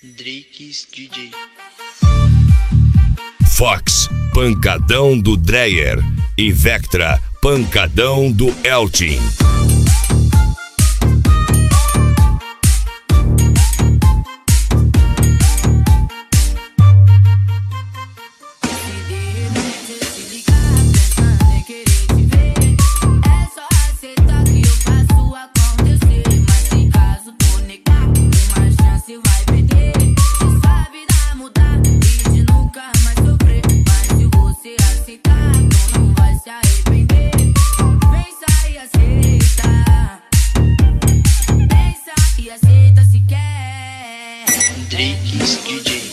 Drake's DJ. Fox, pancadão do Dreyer. E Vectra, pancadão do Eltin. Drake's DJ.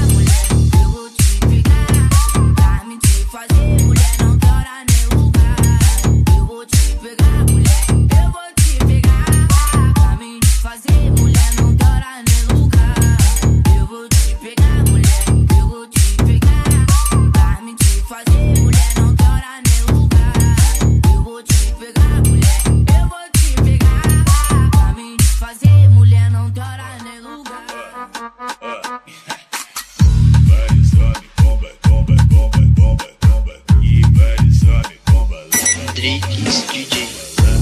Drake's DJ.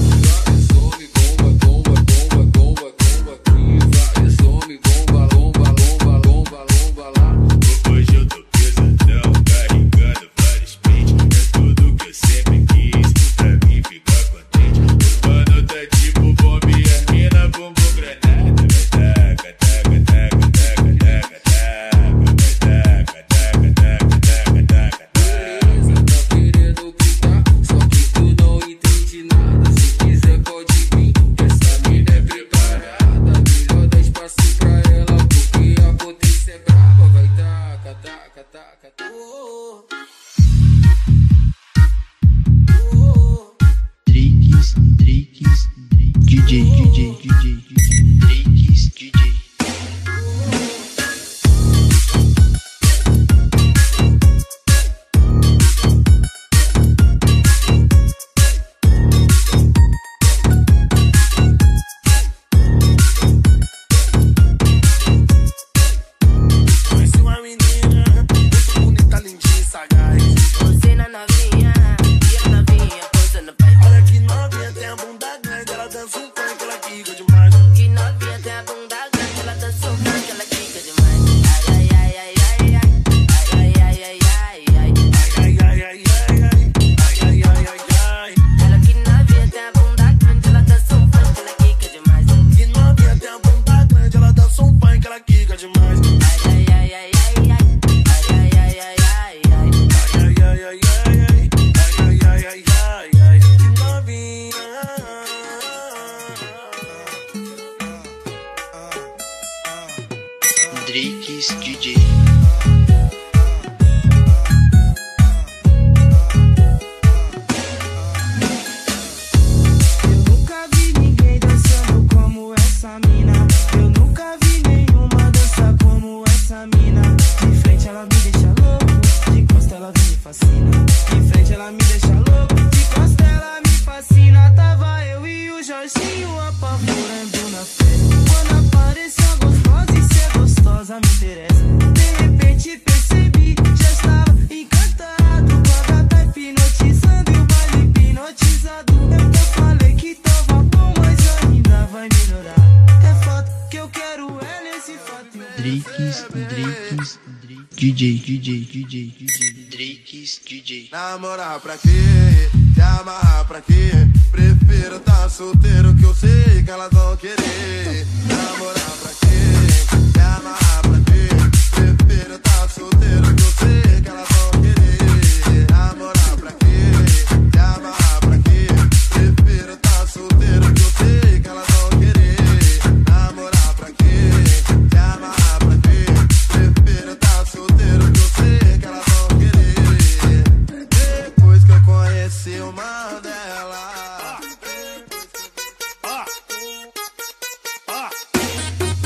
Hoje eu tô pesadão, carregando vários pentes. É tudo que eu sempre quis, pra mim ficar contente. O mano tá tipo bomba e a mina bumbum granada. Vai taca, taca, taca, taca, taca, taca. Vai taca, taca, taca, taca, taca, taca. Tá querendo picar, só que tu não entende nada. Se quiser pode vir, essa mina é preparada. Melhor dar espaço pra ela, porque a potência é brava. Vai taca, taca, taca, taca. Drake's DJ. Drake's DJ. Conheci uma menina, muito bonita, lindinha e sagaz. Você na novinha, e a novinha posando pai. Olha que novinha, tem a bunda grande, ela dança um funk, ela quica demais. Que novinha tem a bunda grande, ela dança um funk, ela quica demais. Ai, ai, ai, ai, ai, ai, ai, ai, ai, ai, ai. Ai, ai, ai, ai, ai, ai, ai, ai, ai, ai. Ela que novinha tem a bunda grande, ela dança um funk, ela quica demais. Que novinha, tem a bunda grande, ela dança um funk, ela quica demais. Ai, ai, ai, ai, ai, ai, ai, ai, ai, ai, ai. Ai, ai, ai, ai, ai, ai, ai, ai, ai, ai, ai. Que novinha. Drake's DJ. Eu nunca vi ninguém dançando como essa mina. Eu nunca vi nenhuma dança como essa mina. De frente ela me deixa louco, de costa ela me fascina. De frente ela me deixa louco, de costa ela me fascina. Tava eu e o Jorginho apavorando na festa. Quando apareceu a gostosa e ser gostosa me interessa. De repente percebi, já estava encantado. Com a gata hipnotizando e o baile hipnotizado. Eu falei que tava bom, mas ainda vai melhorar. É fato que eu quero é nesse fato. Drake's DJ. Drake's DJ. Namorar pra quê? Se amarrar pra quê? Prefiro tá solteiro que eu sei que elas vão querer. Namorar pra quê? Se amarrar pra quê? Prefiro tá solteiro que eu sei que elas vão querer. Namorar pra quê? Se amarrar pra quê? Prefiro tá solteiro que eu sei que elas vão querer. Namorar pra quê? Se amarrar pra quê? Prefiro tá solteiro que eu sei que elas vão querer. Depois que eu conheci uma dela.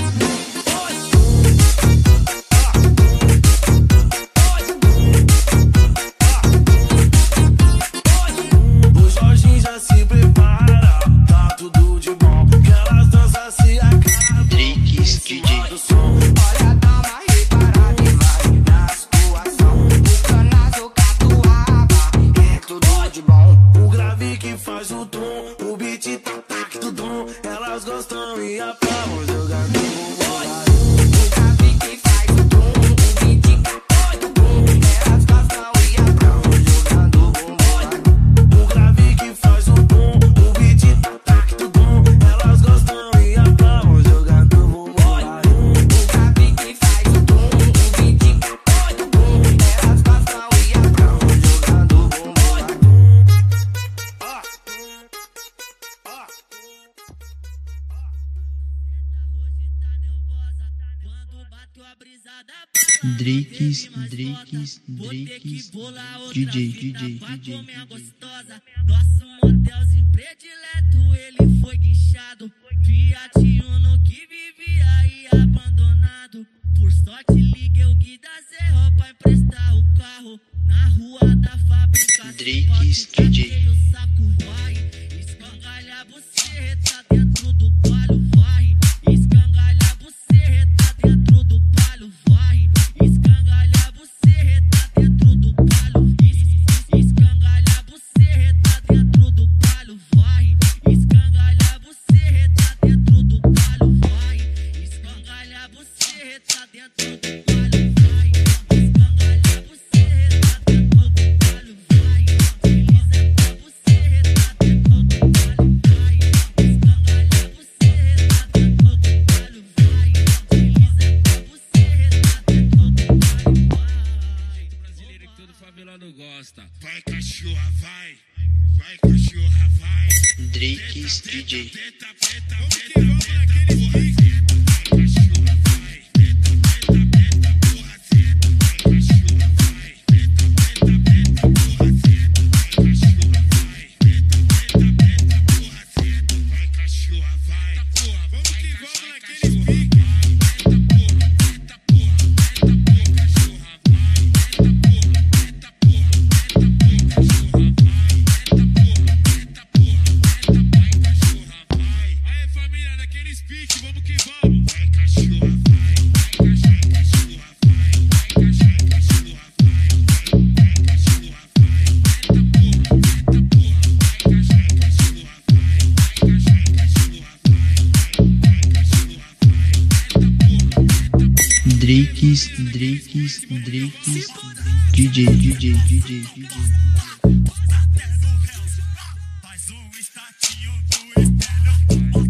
já dá uma reparada e vai na situação. O canazo catuaba, é tudo de bom. O grave que faz o tom, o beat tac do dom. Elas gostam e aplaudem jogando bumbum. O grave que faz o tom, o beat do dom. Elas gostam e aplaudem jogando bumbum. O grave que faz o tom, o beat tac do dom. Elas gostam e aplaudem jogando bumbum. O grave que faz o tom, o beat do dom. Elas gostam e aplaudem jogando bumbum. Drakes, DJ. Nosso motelzinho predileto, ele foi guinchado. Fiat Uno que vivia aí abandonado. Por sorte liguei o Gui da Zerro pra emprestar o carro. Na rua da fábrica, Drakes, DJ. o saco vai. Escangalha buceta dentro do palio, vai. Escangalha buceta dentro do palio, vai. Escangalha buceta dentro do palio. Escangalha buceta dentro do palio, vai. Escangalha buceta dentro do palio, vai. Escangalha buceta dentro do palio, vai. Escangalha buceta dentro do palio, vai. Desliza a buceta dentro do palio, vai. Escangalha buceta dentro do palio, vai. Desliza a buceta dentro do palio, vai. Brasileiro que todo favelado gosta. Vai cachorra, vai. Vai cachorra, vai. Drakes, DJ. Vamos que vamos naquele pique. Vai cachorra, vai. Porra, senta. Vai cachorra, vai. Porra, senta. Vai cachorra, vai. Porra, senta. Vai cachorra, vai. Porra, vamos que vamos naquele pique. Aí, família, naquele speak, vamos que vamos. Vai cachorra, vai. Vai cachorra, vai. Vai cachorra, vai. Vai cachorra, vai. Drakes, DJ. Faz um estatinho do espelho.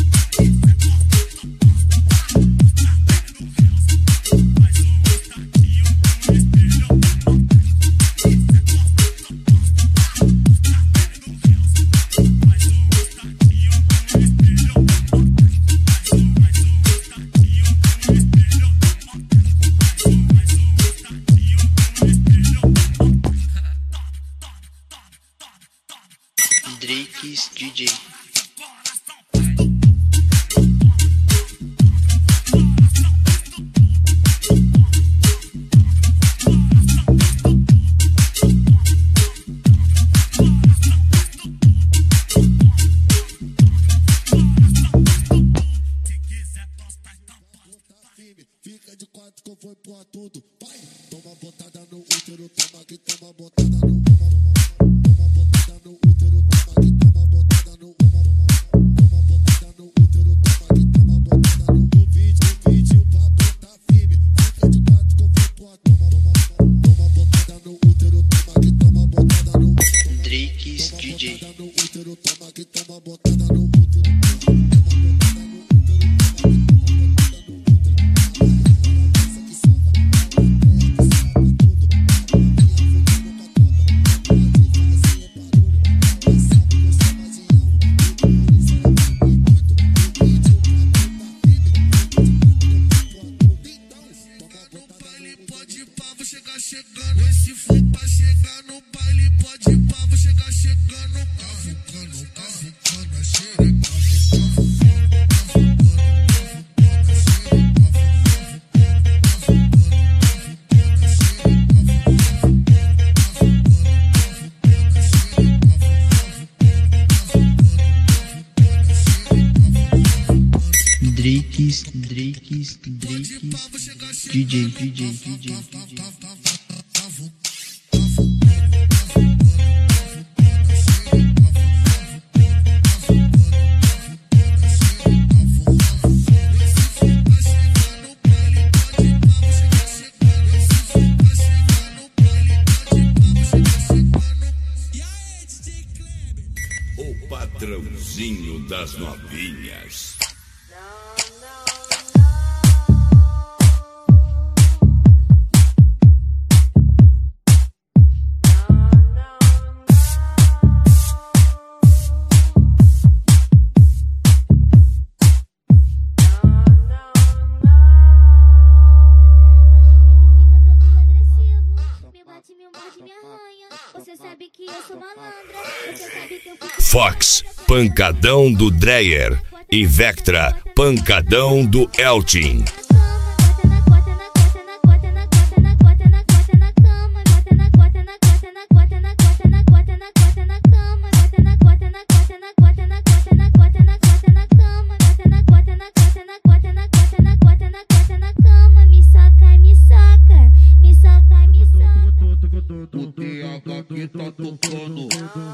Drakes, DJ. Fica de quatro que eu vou empurrar tudo. Vai, toma botada no útero, toma que toma botada no. Toma botada no útero, toma que toma botada no. Toma botada no útero, toma que toma botada no. O vídeo pra botar firme. Fica de quatro que eu vou empurrar. Toma botada no útero, toma que toma botada no. Drakes, DJ. Toma botada no útero, toma que toma botada no útero. DJ, DJ, DJ. O patrãozinho das novinhas. Você sabe que eu sou malandra. Você sabe que eu fico... Fox, pancadão do Dreyer. E Vectra, pancadão do Eltin. O TH que tá tocando,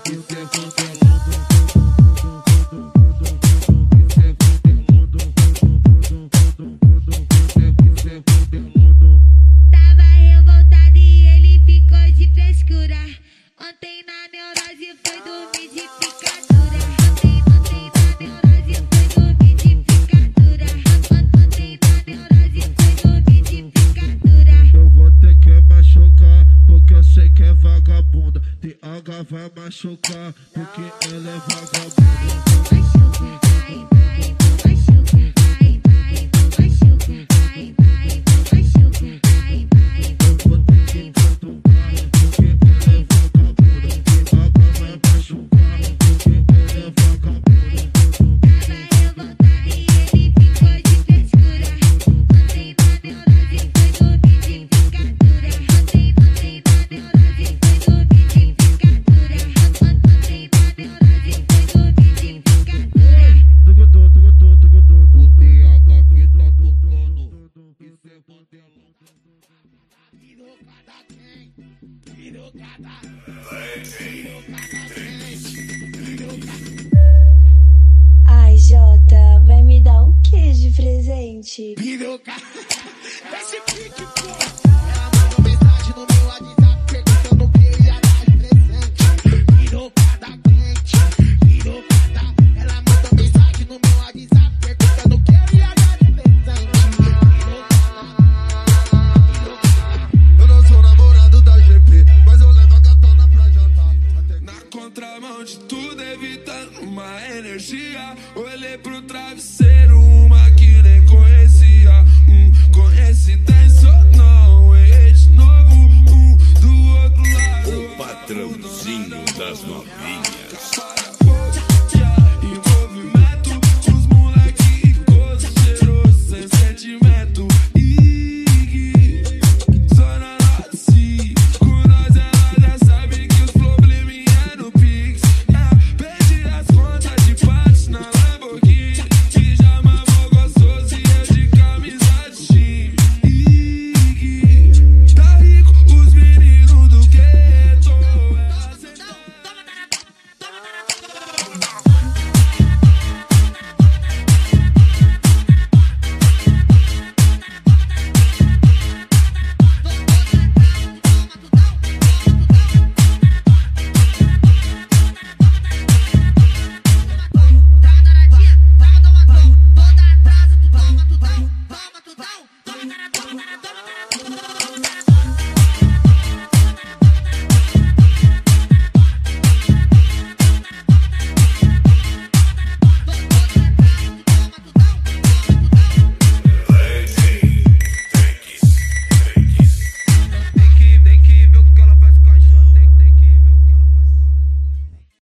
Tava revoltado e ele ficou de frescura. Ontem na neurose foi dormir de picadura. Ontem na neurose foi dormir de picadura. Ontem na neurose foi dormir de picadura. eu vou ter que machucar, porque eu sei que é vagabunda. TH vai machucar, porque ela é vagabunda. Ai, Jota, vai me dar o que de presente? Piroca, esse pique